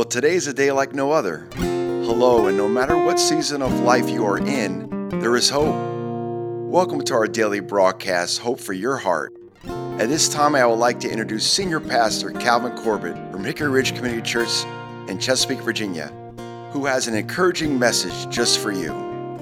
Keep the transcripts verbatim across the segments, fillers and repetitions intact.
Well, today's a day like no other. Hello, and no matter what season of life you are in, there is hope. Welcome to our daily broadcast, Hope for Your Heart. At this time, I would like to introduce Senior Pastor Calvin Corbett from Hickory Ridge Community Church in Chesapeake, Virginia, who has an encouraging message just for you.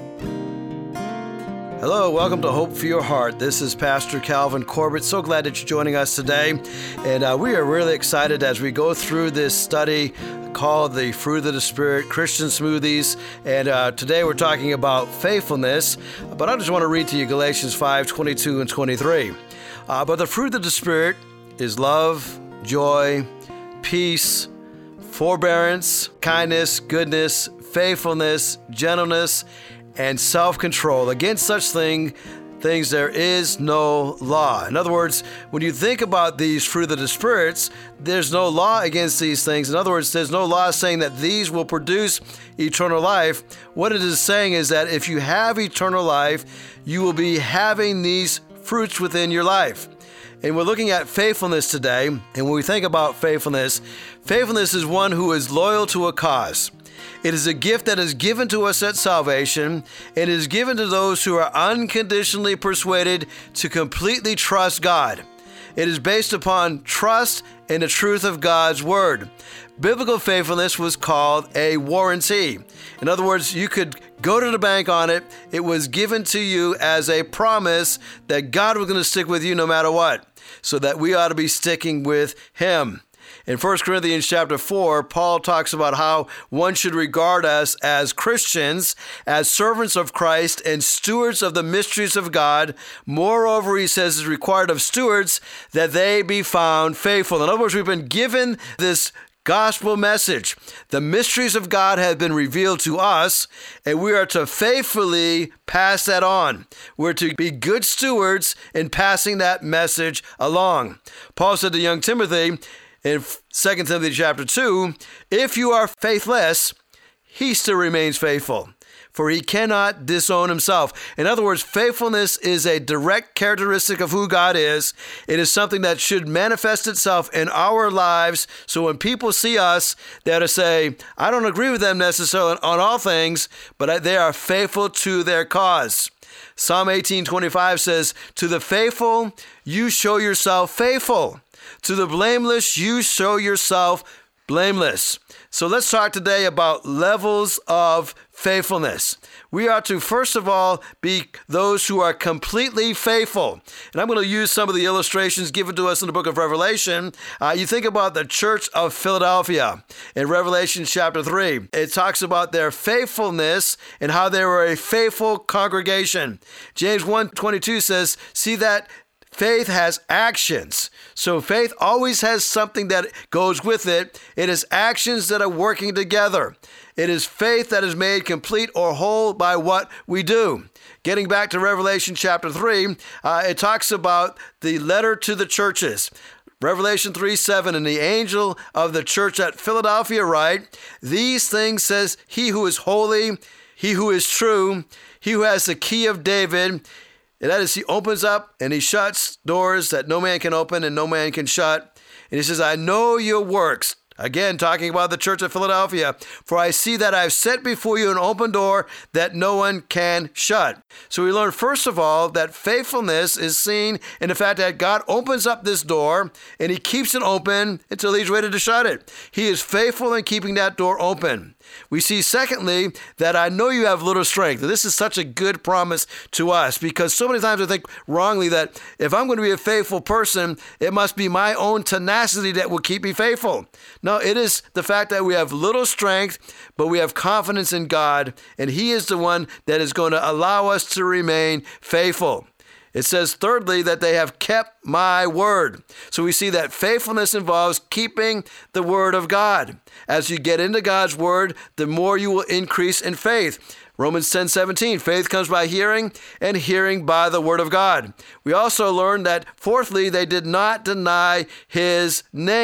Hello, welcome to Hope for Your Heart. This is Pastor Calvin Corbett. So glad that you're joining us today. And uh, we are really excited as we go through this study called The Fruit of the Spirit, Christian Smoothies. And uh, today we're talking about faithfulness. But I just want to read to you Galatians five, twenty-two and twenty-three. Uh, but the fruit of the Spirit is love, joy, peace, forbearance, kindness, goodness, faithfulness, gentleness, and self-control. Against such thing, things there is no law. In other words, when you think about these fruit of the spirits, there's no law against these things. In other words, there's no law saying that these will produce eternal life. What it is saying is that if you have eternal life, you will be having these fruits within your life. And we're looking at faithfulness today. And when we think about faithfulness, faithfulness is one who is loyal to a cause. It is a gift that is given to us at salvation. It is given to those who are unconditionally persuaded to completely trust God. It is based upon trust in the truth of God's word. Biblical faithfulness was called a warranty. In other words, you could go to the bank on it. It was given to you as a promise that God was going to stick with you no matter what, so that we ought to be sticking with Him. In First Corinthians chapter four, Paul talks about how one should regard us as Christians, as servants of Christ and stewards of the mysteries of God. Moreover, he says it's required of stewards that they be found faithful. In other words, we've been given this gospel message. The mysteries of God have been revealed to us, and we are to faithfully pass that on. We're to be good stewards in passing that message along. Paul said to young Timothy, in Second Timothy chapter two, if you are faithless, he still remains faithful, for he cannot disown himself. In other words, faithfulness is a direct characteristic of who God is. It is something that should manifest itself in our lives. So when people see us, they're to say, I don't agree with them necessarily on all things, but they are faithful to their cause. Psalm eighteen twenty-five says, to the faithful, you show yourself faithful. To the blameless, you show yourself blameless. So let's talk today about levels of faithfulness. We are to, first of all, be those who are completely faithful. And I'm going to use some of the illustrations given to us in the book of Revelation. Uh, you think about the church of Philadelphia in Revelation chapter three. It talks about their faithfulness and how they were a faithful congregation. James one twenty-two says, see that faith has actions. So faith always has something that goes with it. It is actions that are working together. It is faith that is made complete or whole by what we do. Getting back to Revelation chapter three, uh, it talks about the letter to the churches. Revelation three seven, and the angel of the church at Philadelphia write, these things says he who is holy, he who is true, he who has the key of David. And that is, he opens up and he shuts doors that no man can open and no man can shut. And he says, I know your works. Again, talking about the church of Philadelphia. For I see that I've set before you an open door that no one can shut. So we learn, first of all, that faithfulness is seen in the fact that God opens up this door and he keeps it open until he's ready to shut it. He is faithful in keeping that door open. We see, secondly, that I know you have little strength. This is such a good promise to us because so many times I think wrongly that if I'm going to be a faithful person, it must be my own tenacity that will keep me faithful. No, it is the fact that we have little strength, but we have confidence in God, and He is the one that is going to allow us to remain faithful. It says, thirdly, that they have kept my word. So we see that faithfulness involves keeping the word of God. As you get into God's word, the more you will increase in faith. Romans ten seventeen, faith comes by hearing, and hearing by the word of God. We also learned that, fourthly, they did not deny His name.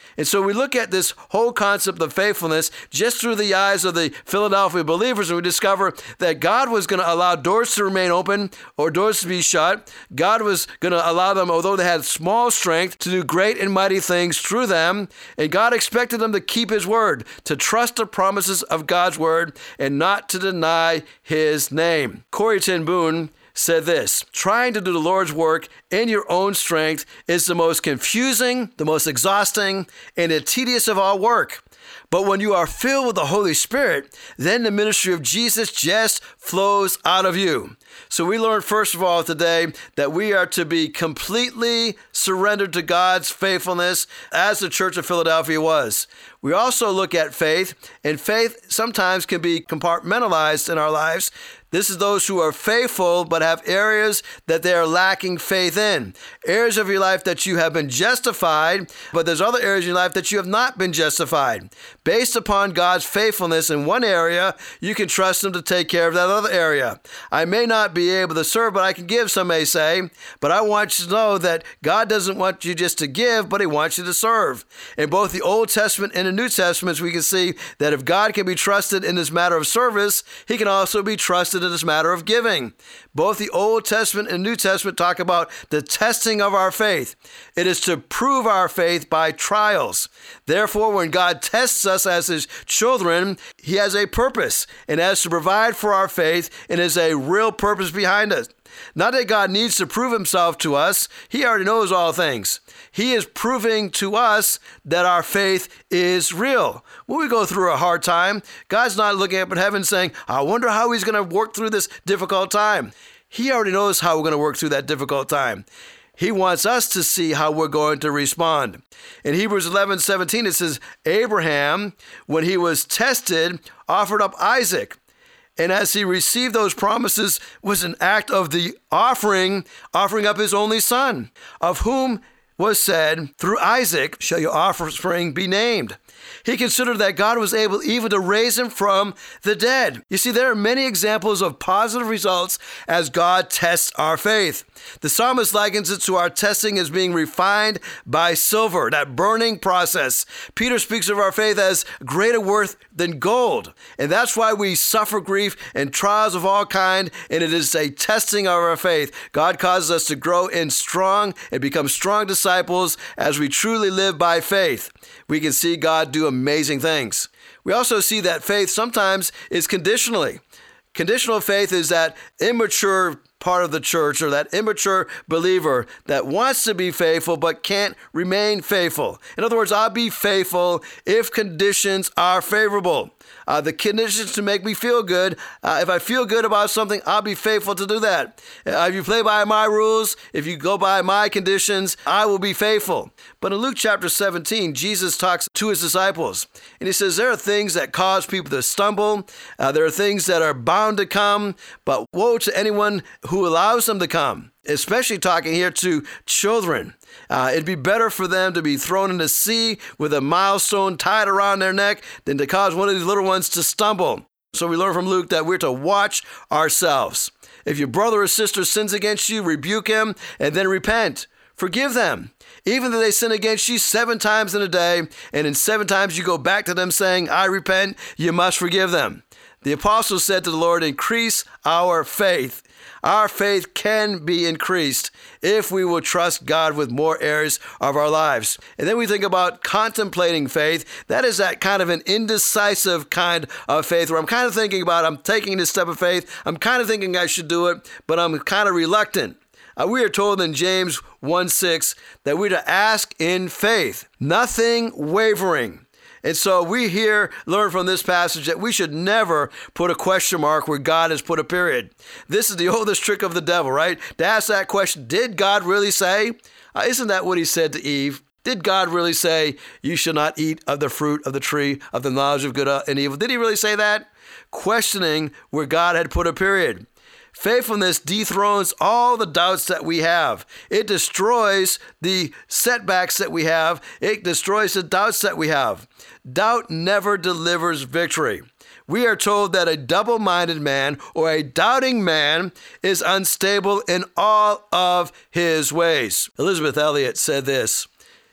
And so we look at this whole concept of faithfulness just through the eyes of the Philadelphia believers, and we discover that God was going to allow doors to remain open or doors to be shut. God was going to allow them, although they had small strength, to do great and mighty things through them. And God expected them to keep his word, to trust the promises of God's word, and not to deny his name. Corrie ten Boom said this: trying to do the Lord's work in your own strength is the most confusing, the most exhausting, and the tedious of all work. But when you are filled with the Holy Spirit, then the ministry of Jesus just flows out of you. So we learned, first of all, today that we are to be completely surrendered to God's faithfulness as the Church of Philadelphia was. We also look at faith, and faith sometimes can be compartmentalized in our lives. This is those who are faithful but have areas that they are lacking faith in. Areas of your life that you have been justified, but there's other areas in your life that you have not been justified. Based upon God's faithfulness in one area, you can trust him to take care of that other area. I may not be able to serve, but I can give, some may say. But I want you to know that God doesn't want you just to give, but he wants you to serve. In both the Old Testament and the New Testaments, we can see that if God can be trusted in this matter of service, he can also be trusted in this matter of giving. Both the Old Testament and New Testament talk about the testing of our faith. It is to prove our faith by trials. Therefore, when God tests us as his children, he has a purpose, and has to provide for our faith, and is a real purpose behind it. Not that God needs to prove himself to us. He already knows all things. He is proving to us that our faith is real. When we go through a hard time, God's not looking up at heaven saying, I wonder how he's going to work through this difficult time. He already knows how we're going to work through that difficult time. He wants us to see how we're going to respond. In Hebrews eleven seventeen, it says, Abraham, when he was tested, offered up Isaac. And as he received those promises, was an act of the offering, offering up his only son, of whom was said, through Isaac shall your offspring be named. He considered that God was able even to raise him from the dead. You see, there are many examples of positive results as God tests our faith. The psalmist likens it to our testing as being refined by silver, that burning process. Peter speaks of our faith as greater worth than gold. And that's why we suffer grief and trials of all kind, and it is a testing of our faith. God causes us to grow in strong and become strong disciples as we truly live by faith. We can see God do amazing things. We also see that faith sometimes is conditionally. Conditional faith is that immature part of the church, or that immature believer that wants to be faithful but can't remain faithful. In other words, I'll be faithful if conditions are favorable. Uh, the conditions to make me feel good. Uh, if I feel good about something, I'll be faithful to do that. Uh, if you play by my rules, if you go by my conditions, I will be faithful. But in Luke chapter seventeen, Jesus talks to his disciples, and he says there are things that cause people to stumble. Uh, there are things that are bound to come, but woe to anyone who allows them to come. Especially talking here to children. Uh, it'd be better for them to be thrown in the sea with a milestone tied around their neck than to cause one of these little ones to stumble. So we learn from Luke that we're to watch ourselves. If your brother or sister sins against you, rebuke him and then repent. Forgive them. Even though they sin against you seven times in a day, and in seven times you go back to them saying, I repent, you must forgive them. The apostles said to the Lord, increase our faith. Our faith can be increased if we will trust God with more areas of our lives. And then we think about contemplating faith. That is that kind of an indecisive kind of faith where I'm kind of thinking about, I'm taking this step of faith. I'm kind of thinking I should do it, but I'm kind of reluctant. Uh, we are told in James one six that we're to ask in faith, nothing wavering. And so we here learn from this passage that we should never put a question mark where God has put a period. This is the oldest trick of the devil, right? To ask that question, did God really say? Uh, isn't that what he said to Eve? Did God really say, you shall not eat of the fruit of the tree of the knowledge of good and evil? Did he really say that? Questioning where God had put a period. Faithfulness dethrones all the doubts that we have. It destroys the setbacks that we have. It destroys the doubts that we have. Doubt never delivers victory. We are told that a double-minded man or a doubting man is unstable in all of his ways. Elizabeth Elliot said this,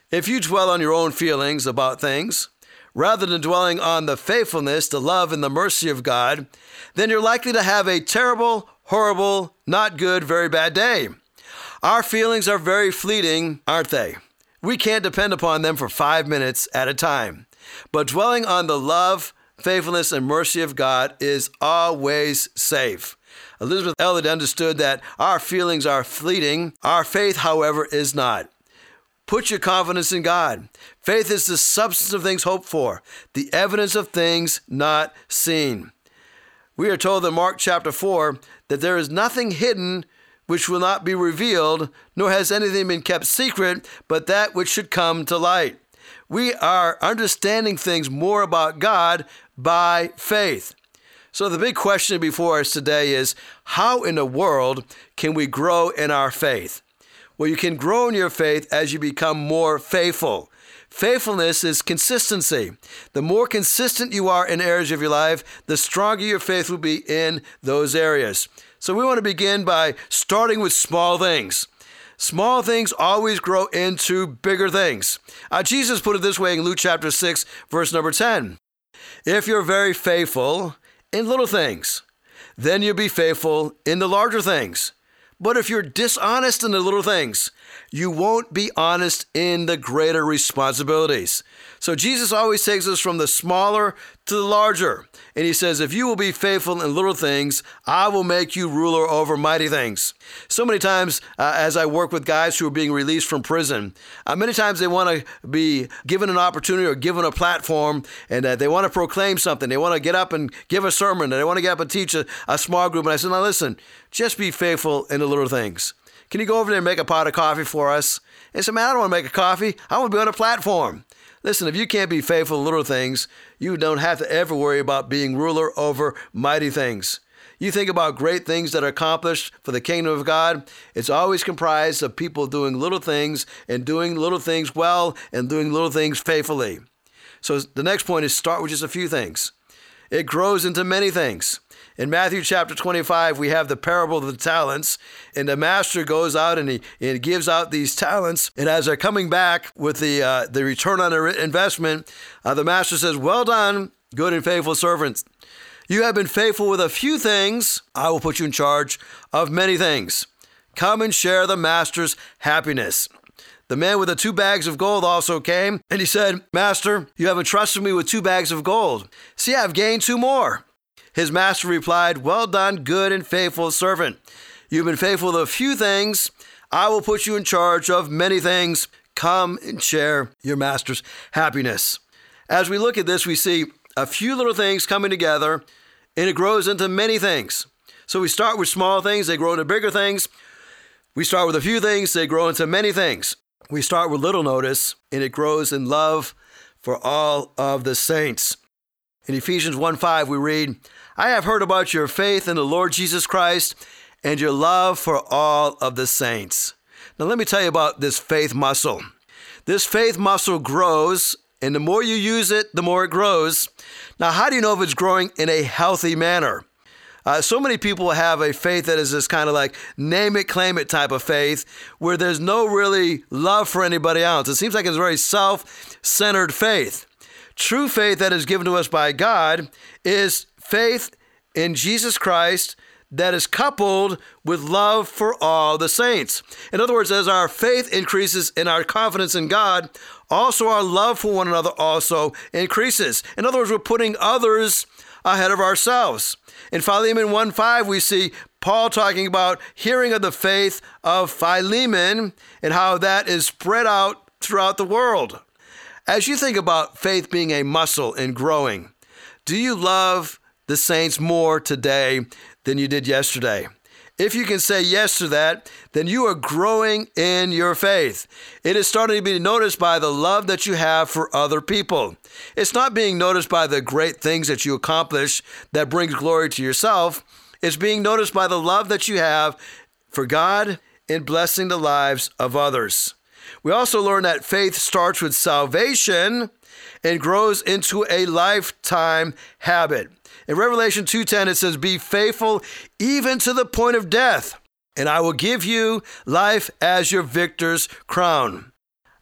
If you dwell on your own feelings about things, rather than dwelling on the faithfulness, the love, and the mercy of God, then you're likely to have a terrible, horrible, not good, very bad day. Our feelings are very fleeting, aren't they? We can't depend upon them for five minutes at a time. But dwelling on the love, faithfulness, and mercy of God is always safe. Elizabeth Elliot understood that our feelings are fleeting. Our faith, however, is not. Put your confidence in God. Faith is the substance of things hoped for, the evidence of things not seen. We are told in Mark chapter four that there is nothing hidden which will not be revealed, nor has anything been kept secret, but that which should come to light. We are understanding things more about God by faith. So the big question before us today is, how in the world can we grow in our faith? Well, you can grow in your faith as you become more faithful. Faithfulness is consistency. The more consistent you are in areas of your life, the stronger your faith will be in those areas. So we want to begin by starting with small things. Small things always grow into bigger things. Uh, Jesus put it this way in Luke chapter six, verse number ten. If you're very faithful in little things, then you'll be faithful in the larger things. But if you're dishonest in the little things, you won't be honest in the greater responsibilities. So Jesus always takes us from the smaller to the larger. And he says, if you will be faithful in little things, I will make you ruler over mighty things. So many times uh, as I work with guys who are being released from prison, uh, many times they want to be given an opportunity or given a platform, and uh, they want to proclaim something. They want to get up and give a sermon. They want to get up and teach a, a small group. And I said, now listen, just be faithful in the little things. Can you go over there and make a pot of coffee for us? And say, man, I don't want to make a coffee. I want to be on a platform. Listen, if you can't be faithful in little things, you don't have to ever worry about being ruler over mighty things. You think about great things that are accomplished for the kingdom of God, it's always comprised of people doing little things and doing little things well and doing little things faithfully. So the next point is start with just a few things. It grows into many things. In Matthew chapter twenty-five, we have the parable of the talents, and the master goes out and he, and gives out these talents. And as they're coming back with the uh, the return on their investment, uh, the master says, well done, good and faithful servants. You have been faithful with a few things. I will put you in charge of many things. Come and share the master's happiness. The man with the two bags of gold also came, and he said, Master, you have entrusted me with two bags of gold. See, I have gained two more. His master replied, well done, good and faithful servant. You've been faithful to a few things. I will put you in charge of many things. Come and share your master's happiness. As we look at this, we see a few little things coming together, and it grows into many things. So we start with small things, they grow into bigger things. We start with a few things, they grow into many things. We start with little notice, and it grows in love for all of the saints. In Ephesians one five, we read, I have heard about your faith in the Lord Jesus Christ and your love for all of the saints. Now, let me tell you about this faith muscle. This faith muscle grows, and the more you use it, the more it grows. Now, how do you know if it's growing in a healthy manner? Uh, so many people have a faith that is this kind of like name it, claim it type of faith where there's no really love for anybody else. It seems like it's a very self-centered faith. True faith that is given to us by God is faith in Jesus Christ that is coupled with love for all the saints. In other words, as our faith increases in our confidence in God, also our love for one another also increases. In other words, we're putting others ahead of ourselves. In Philemon one five, we see Paul talking about hearing of the faith of Philemon and how that is spread out throughout the world. As you think about faith being a muscle and growing, do you love the saints more today than you did yesterday? If you can say yes to that, then you are growing in your faith. It is starting to be noticed by the love that you have for other people. It's not being noticed by the great things that you accomplish that brings glory to yourself. It's being noticed by the love that you have for God in blessing the lives of others. We also learn that faith starts with salvation and grows into a lifetime habit. In Revelation two ten, it says, be faithful even to the point of death, and I will give you life as your victor's crown.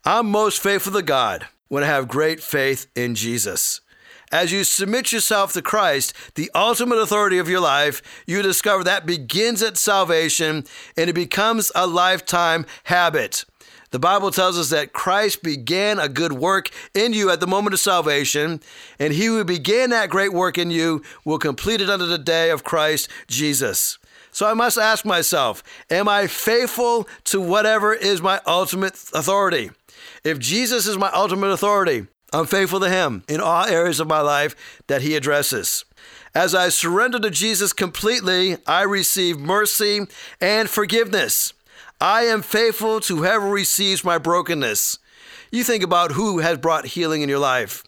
I'm most faithful to God when I have great faith in Jesus. As you submit yourself to Christ, the ultimate authority of your life, you discover that begins at salvation and it becomes a lifetime habit. The Bible tells us that Christ began a good work in you at the moment of salvation, and he who began that great work in you will complete it unto the day of Christ Jesus. So I must ask myself, am I faithful to whatever is my ultimate authority? If Jesus is my ultimate authority, I'm faithful to him in all areas of my life that he addresses. As I surrender to Jesus completely, I receive mercy and forgiveness. I am faithful to whoever receives my brokenness. You think about who has brought healing in your life.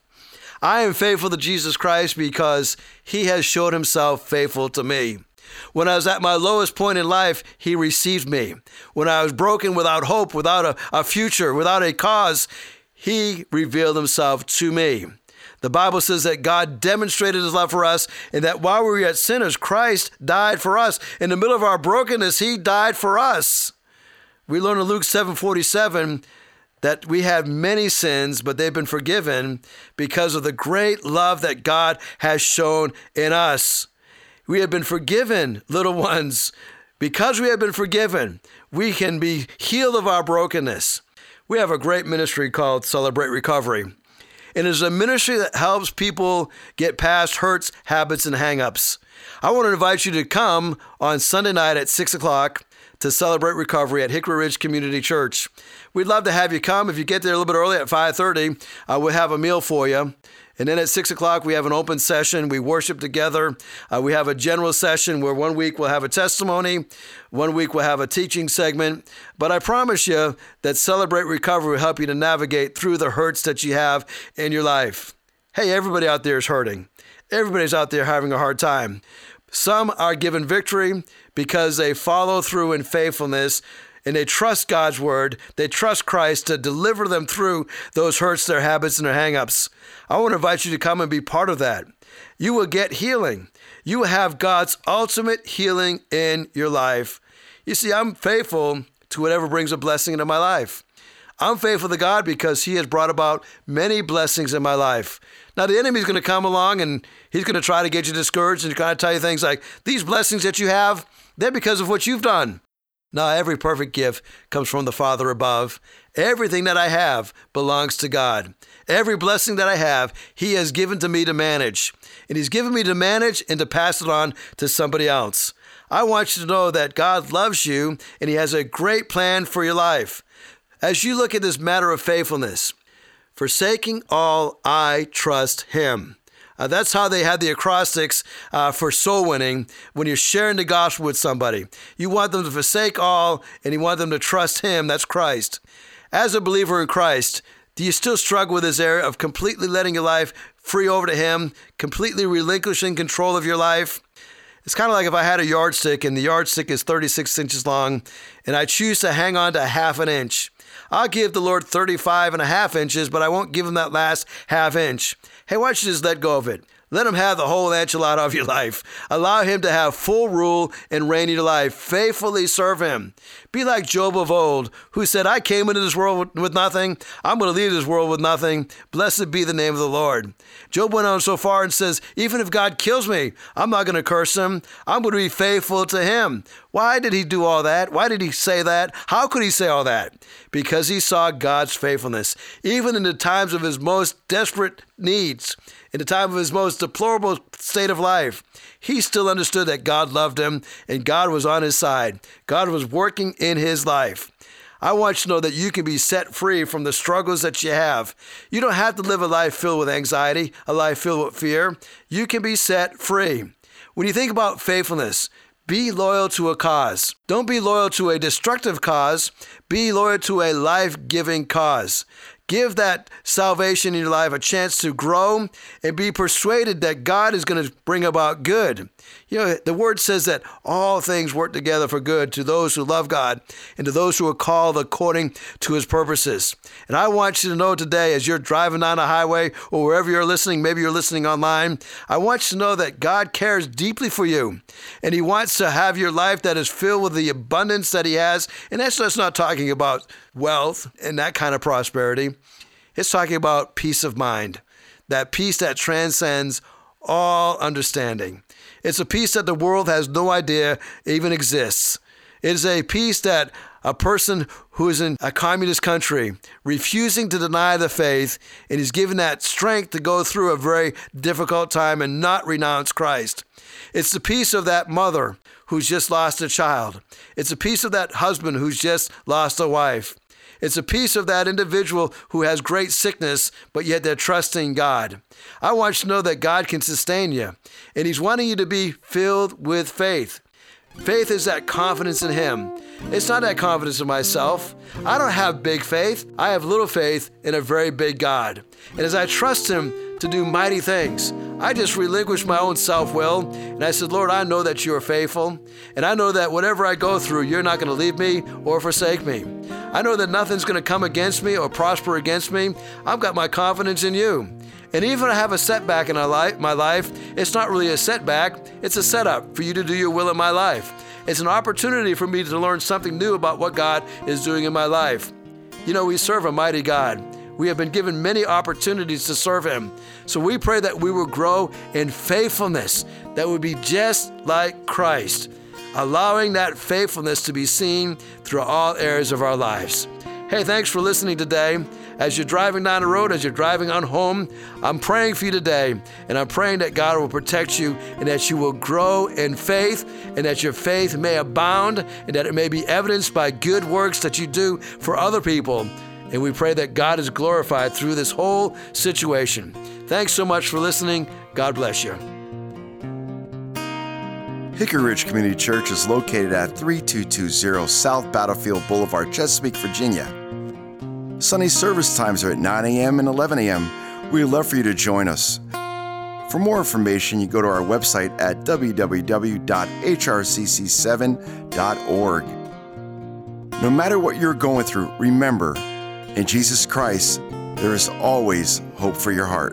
I am faithful to Jesus Christ because he has showed himself faithful to me. When I was at my lowest point in life, he received me. When I was broken without hope, without a, a future, without a cause, he revealed himself to me. The Bible says that God demonstrated his love for us and that while we were yet sinners, Christ died for us. In the middle of our brokenness, he died for us. We learn in Luke seven forty-seven that we have many sins, but they've been forgiven because of the great love that God has shown in us. We have been forgiven, little ones. Because we have been forgiven, we can be healed of our brokenness. We have a great ministry called Celebrate Recovery. And it is a ministry that helps people get past hurts, habits, and hang-ups. I want to invite you to come on Sunday night at six o'clock to Celebrate Recovery at Hickory Ridge Community Church. We'd love to have you come. If you get there a little bit early at five thirty, uh, we'll have a meal for you. And then at six o'clock, we have an open session. We worship together. Uh, we have a general session where one week we'll have a testimony. One week we'll have a teaching segment. But I promise you that Celebrate Recovery will help you to navigate through the hurts that you have in your life. Hey, everybody out there is hurting. Everybody's out there having a hard time. Some are given victory because they follow through in faithfulness and they trust God's word. They trust Christ to deliver them through those hurts, their habits, and their hang-ups. I want to invite you to come and be part of that. You will get healing. You will have God's ultimate healing in your life. You see, I'm faithful to whatever brings a blessing into my life. I'm faithful to God because he has brought about many blessings in my life. Now, the enemy's going to come along and he's going to try to get you discouraged and try to tell you things like, these blessings that you have, they're because of what you've done. Now, every perfect gift comes from the Father above. Everything that I have belongs to God. Every blessing that I have, he has given to me to manage. And he's given me to manage and to pass it on to somebody else. I want you to know that God loves you and he has a great plan for your life. As you look at this matter of faithfulness, forsaking all, I trust him. Uh, that's how they had the acrostics uh, for soul winning when you're sharing the gospel with somebody. You want them to forsake all and you want them to trust him. That's Christ. As a believer in Christ, do you still struggle with this area of completely letting your life free over to him, completely relinquishing control of your life? It's kind of like if I had a yardstick and the yardstick is thirty-six inches long and I choose to hang on to half an inch. I'll give the Lord thirty-five and a half inches, but I won't give him that last half inch. Hey, why don't you just let go of it? Let him have the whole enchilada of your life. Allow him to have full rule and reign in your life. Faithfully serve him. Be like Job of old, who said, I came into this world with nothing. I'm going to leave this world with nothing. Blessed be the name of the Lord. Job went on so far and says, even if God kills me, I'm not going to curse him. I'm going to be faithful to him. Why did he do all that? Why did he say that? How could he say all that? Because he saw God's faithfulness. Even in the times of his most desperate needs, in the time of his most deplorable state of life, he still understood that God loved him and God was on his side. God was working in his life. I want you to know that you can be set free from the struggles that you have. You don't have to live a life filled with anxiety, a life filled with fear. You can be set free. When you think about faithfulness, be loyal to a cause. Don't be loyal to a destructive cause. Be loyal to a life-giving cause. Give that salvation in your life a chance to grow and be persuaded that God is going to bring about good. You know, the word says that all things work together for good to those who love God and to those who are called according to his purposes. And I want you to know today, as you're driving down a highway or wherever you're listening, maybe you're listening online, I want you to know that God cares deeply for you. And he wants to have your life that is filled with the abundance that he has. And that's just not talking about wealth and that kind of prosperity. It's talking about peace of mind, that peace that transcends all understanding. It's a peace that the world has no idea even exists. It is a peace that a person who is in a communist country, refusing to deny the faith, and is given that strength to go through a very difficult time and not renounce Christ. It's the peace of that mother who's just lost a child. It's a peace of that husband who's just lost a wife. It's a peace of that individual who has great sickness, but yet they're trusting God. I want you to know that God can sustain you, and he's wanting you to be filled with faith. Faith is that confidence in him. It's not that confidence in myself. I don't have big faith. I have little faith in a very big God. And as I trust him to do mighty things, I just relinquish my own self-will, and I said, Lord, I know that you are faithful, and I know that whatever I go through, you're not going to leave me or forsake me. I know that nothing's going to come against me or prosper against me. I've got my confidence in you. And even if I have a setback in my life, my life, it's not really a setback, it's a setup for you to do your will in my life. It's an opportunity for me to learn something new about what God is doing in my life. You know, we serve a mighty God. We have been given many opportunities to serve him. So we pray that we will grow in faithfulness, that would be just like Christ, allowing that faithfulness to be seen through all areas of our lives. Hey, thanks for listening today. As you're driving down the road, as you're driving on home, I'm praying for you today, and I'm praying that God will protect you and that you will grow in faith and that your faith may abound and that it may be evidenced by good works that you do for other people. And we pray that God is glorified through this whole situation. Thanks so much for listening. God bless you. Hickory Ridge Community Church is located at thirty-two twenty South Battlefield Boulevard, Chesapeake, Virginia. Sunday service times are at nine a.m. and eleven a.m. We'd love for you to join us. For more information, you go to our website at w w w dot h r c c seven dot org. No matter what you're going through, remember, in Jesus Christ, there is always hope for your heart.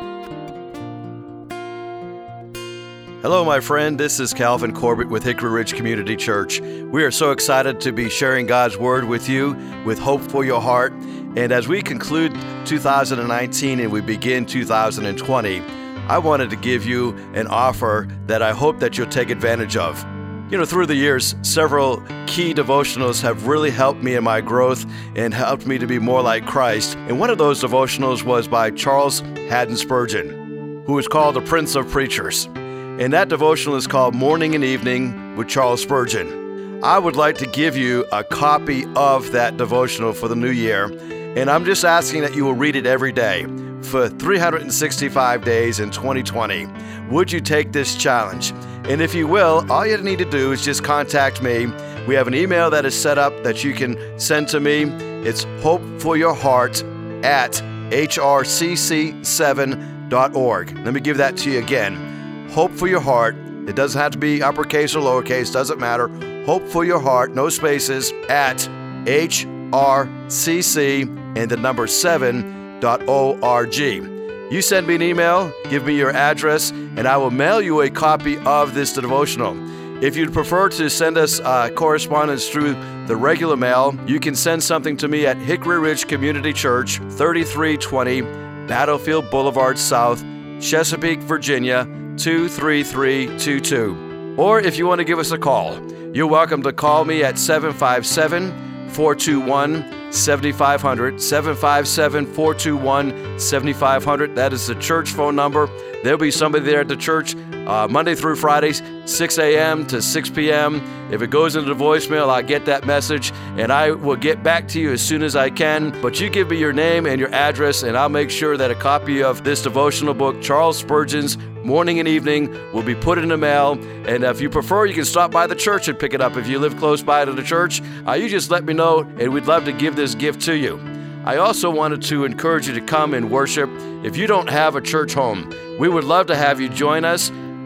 Hello, my friend. This is Calvin Corbett with Hickory Ridge Community Church. We are so excited to be sharing God's Word with you with hope for your heart. And as we conclude two thousand nineteen and we begin two thousand twenty, I wanted to give you an offer that I hope that you'll take advantage of. You know, through the years, several key devotionals have really helped me in my growth and helped me to be more like Christ. And one of those devotionals was by Charles Haddon Spurgeon, who is called the Prince of Preachers. And that devotional is called Morning and Evening with Charles Spurgeon. I would like to give you a copy of that devotional for the new year, and I'm just asking that you will read it every day for three hundred sixty-five days in twenty twenty. Would you take this challenge? And if you will, all you need to do is just contact me. We have an email that is set up that you can send to me. It's hopeforyourheart at h r c c seven dot org. Let me give that to you again. Hope for your heart. It doesn't have to be uppercase or lowercase, doesn't matter. Hope for your heart, no spaces, at H R C C and the number seven dot org. You send me an email, give me your address, and I will mail you a copy of this devotional. If you'd prefer to send us uh, correspondence through the regular mail, you can send something to me at Hickory Ridge Community Church, thirty-three twenty Battlefield Boulevard South, Chesapeake, Virginia, two three three two two. Or if you want to give us a call, you're welcome to call me at seven five seven, four two one, seven five zero zero, seven five seven, four two one, seven five zero zero. That is the church phone number. There'll be somebody there at the church uh, Monday through Fridays, six a.m. to six p.m. If it goes into the voicemail, I'll get that message, and I will get back to you as soon as I can. But you give me your name and your address, and I'll make sure that a copy of this devotional book, Charles Spurgeon's Morning and Evening, will be put in the mail. And if you prefer, you can stop by the church and pick it up. If you live close by to the church, uh, you just let me know, and we'd love to give this gift to you. I also wanted to encourage you to come and worship. If you don't have a church home, we would love to have you join us.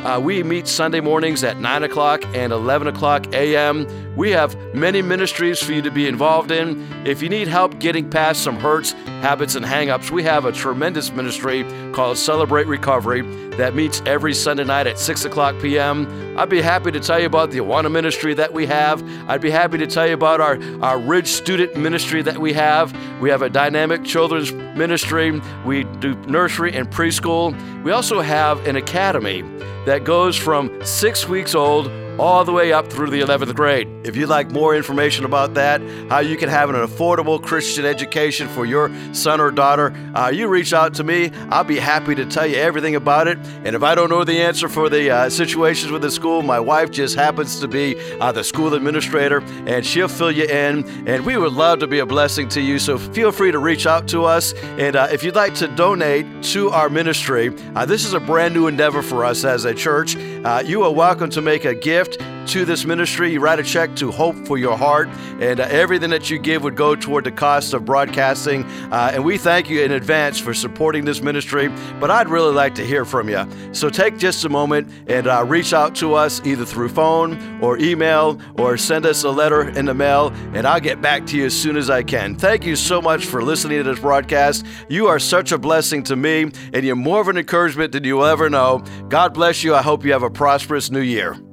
Uh, we meet Sunday mornings at nine o'clock and eleven o'clock a m We have many ministries for you to be involved in. If you need help getting past some hurts, habits, and hang-ups, we have a tremendous ministry called Celebrate Recovery that meets every Sunday night at six o'clock p m I'd be happy to tell you about the Awana ministry that we have. I'd be happy to tell you about our, our Ridge student ministry that we have. We have a dynamic children's ministry. We do nursery and preschool. We also have an academy that goes from six weeks old all the way up through the eleventh grade. If you'd like more information about that, how you can have an affordable Christian education for your son or daughter, uh, you reach out to me. I'll be happy to tell you everything about it. And if I don't know the answer for the uh, situations with the school, my wife just happens to be uh, the school administrator, and she'll fill you in. And we would love to be a blessing to you. So feel free to reach out to us. And uh, if you'd like to donate to our ministry, uh, this is a brand new endeavor for us as a church. Uh, you are welcome to make a gift to this ministry. You write a check to Hope for Your Heart, and uh, everything that you give would go toward the cost of broadcasting. Uh, and we thank you in advance for supporting this ministry, but I'd really like to hear from you. So take just a moment and uh, reach out to us either through phone or email, or send us a letter in the mail, and I'll get back to you as soon as I can. Thank you so much for listening to this broadcast. You are such a blessing to me, and you're more of an encouragement than you'll ever know. God bless you. I hope you have a prosperous new year.